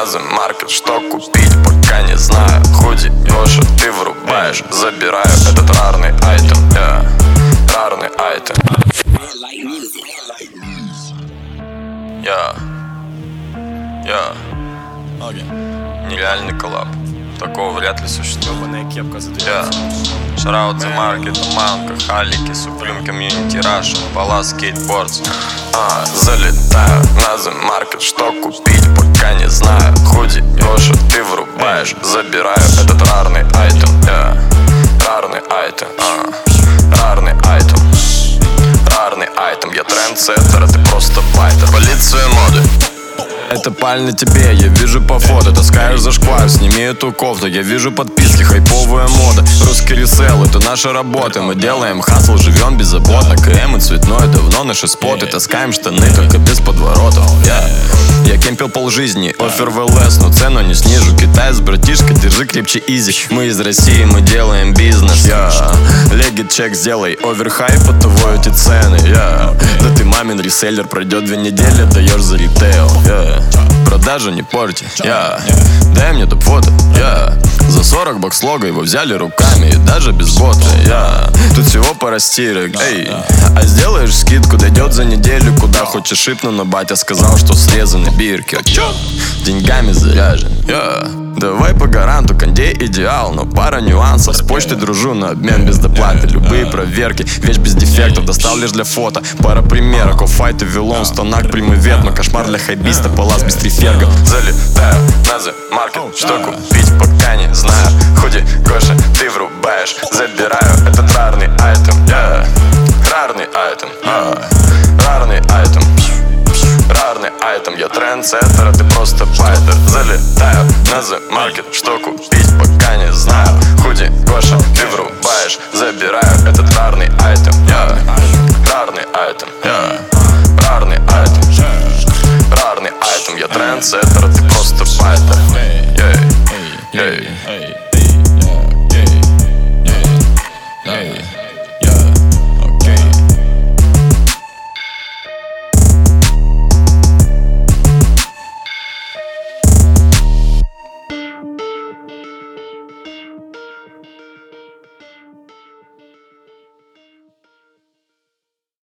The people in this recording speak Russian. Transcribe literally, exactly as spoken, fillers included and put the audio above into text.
The Market, что купить, пока не знаю. Худи, Гоша, ты врубаешь. Забираю этот рарный айтем, yeah. Рарный айтем. Я, я нереальный коллаб. Такого вряд ли существует. Я Шараут The Market, Манка, Халики, Supreme Community, Russia, Palace Skateboards. А, залетаю на The Market, что купить, пока не знаю. Худи, Гоша, ты врубаешь. Забираю этот рарный айтем, yeah. Рарный айтем, а. Рарный айтем. Рарный айтем, я трендсеттер, а ты просто байтер. Полиция моды. Это паль на тебе, я вижу по фото. Таскаешь за шквар, сними эту кофту. Я вижу подписки, хайповая мода. Русский ресел, это наша работа. Мы делаем хасл, живем беззаботно. КМ и цветной, давно наши споты. Таскаем штаны, только без подворотов, yeah. Я кемпил полжизни, офер в ЛС, но цену не снижу. Китаец, братишка, держи крепче изи. Мы из России, мы делаем бизнес, yeah. Легит чек сделай, оверхайп, от того эти цены, yeah. Да ты мамин реселлер, пройдет две недели, даешь за ритейл, yeah. Продажу не порти, yeah. Дай мне топ-фото, yeah. За сорок бакс лого его взяли руками, и даже без бота, yeah. Тут всего пара стирок, эй. А сделаешь скидку, дойдет за неделю. Куда хочешь шипну, но батя сказал, что срезаны бирки. Чё? Деньгами заряжен, yeah. Давай по гаранту, кондей идеал, но пара нюансов. С почтой дружу на обмен без доплаты. Любые проверки, вещь без дефектов. Достал лишь для фото, пара примерок. Оффайт и вилон, станак примывет. Но кошмар для хайбиста, палас без трифергов. Залетаю на The Market, что купить, пока не знаю. Худи, Гоша, ты врубаешь. Забираю этот рарный айтем, yeah. Рарный айтем, ah. Рарный айтем. Рарный айтем, я трендсеттер, а ты просто байтер. Залетаю на The Market, что купить, пока не знаю. Худи, Гоша, ты врубаешь. Забираю этот рарный айтем.